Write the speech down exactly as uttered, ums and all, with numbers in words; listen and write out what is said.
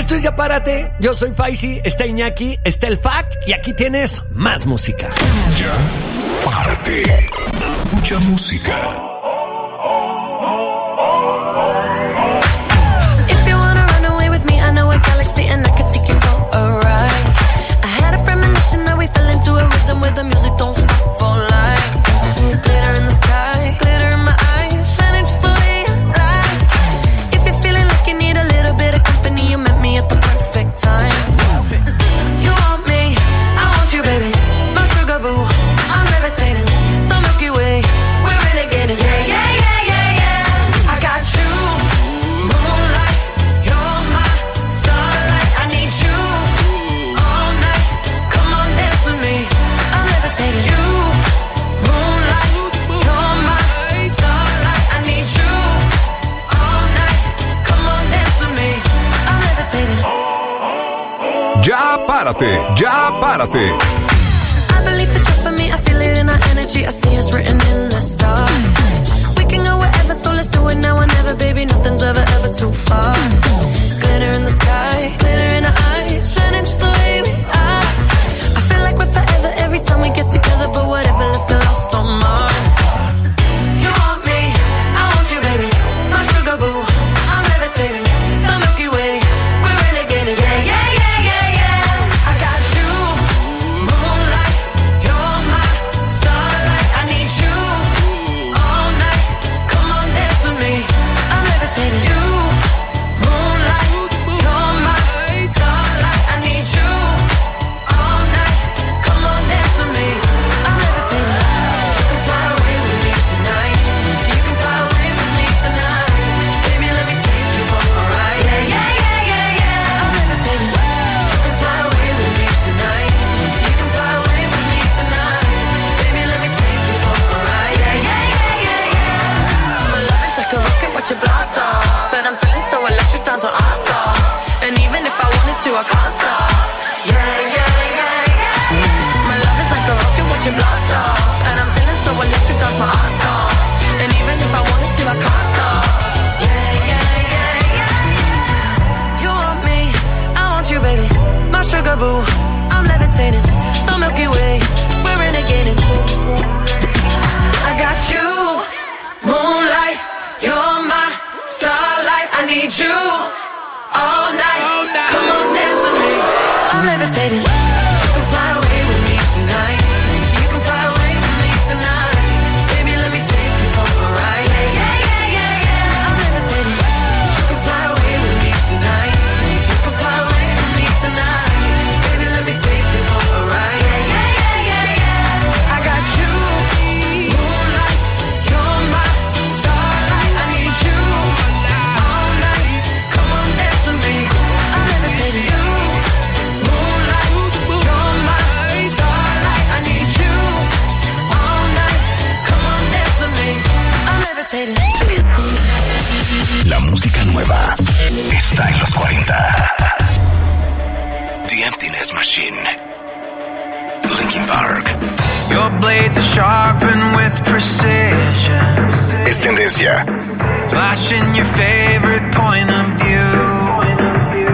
Esto es Ya Párate, yo soy Faisy, está Iñaki, está el Fact y aquí tienes más música. Ya Párate. Mucha música. If you wanna run away with me, I know a galaxy and I can take you for a ride. I had a premonition that we fell into a rhythm where the music don't stop for life. Glitter in the sky, glitter in my eyes, shining just the way I like. If you're feeling like you need a little bit of company, you met me at the perfect time. You want me, I want you, baby. My sugar boo, I'm levitating. The Milky Way, we're renegading. Yeah, yeah, yeah, yeah, yeah. I got you, moonlight. You're my starlight. I need you all night. Come on, dance with me. I'm levitating. You, moonlight. You're my starlight. I need you all night. Come on, dance with me. I'm levitating. Ya Párate, Ya Párate. I believe that you're for me, I feel it in our energy, I see us written in the stars. We can go wherever, so let's do it now or never, baby, nothing's ever, ever too far. Glitter in the sky, glitter in our eyes, shining just the way we are. I feel like we're forever every time we get together, but whatever, let's get lost on Mars. You want me, I want you, baby, my sugar boo, I'm levitating. The Milky Way, we're renegading. Yeah, yeah, yeah, yeah, yeah. I got you, moonlight. You're my starlight. I need you all night. Come on, dance with me. I'm levitating. You, moonlight. You're my starlight. I need you all night. Come on, dance with me. I'm levitating. You can fly away with me tonight. You can fly away with me tonight. Baby, let me take you for a ride. Yeah, yeah, yeah, yeah, yeah. I'm levitating. You can fly away with me tonight. You can fly away with me tonight. Baby, let me take you for a ride. Yeah, yeah, yeah, yeah, yeah. My love is like a rocket, watch it blast off. And I'm feeling so electric, down to art stop. And even if I wanted to, I can't stop. Yeah, yeah, yeah, yeah. My love is like a rocket, watch it blast off. And I'm feeling so electric, down to art stop. And even if I wanted to, I can't stop. Yeah, yeah, yeah, yeah. You want me, I want you, baby. My sugar boo, I'm levitating. The Milky Way, we're renegading. I got you, moonlight. You're my starlight. I need you all night. Come on, dance with me. I'm levitating. You can fly away with me tonight. You can fly away with me tonight. Baby, let me take you for a ride. Yeah, yeah, yeah, yeah, yeah. I'm levitating. You can fly away with me tonight. You can fly away with me tonight. Baby, let me take you for a ride. Yeah, yeah, yeah, yeah, yeah. I got you, moonlight. You're my starlight. I need you all night. Come on, dance with me. I'm levitating. You, moonlight. You're my starlight. I need you all night. Come on, dance with me. I'm levitating. La música nueva está en los cuarenta. The Emptiness Machine. Linkin Park. Your blades are sharpened with precision, Es tendencia. flashing your favorite point of view.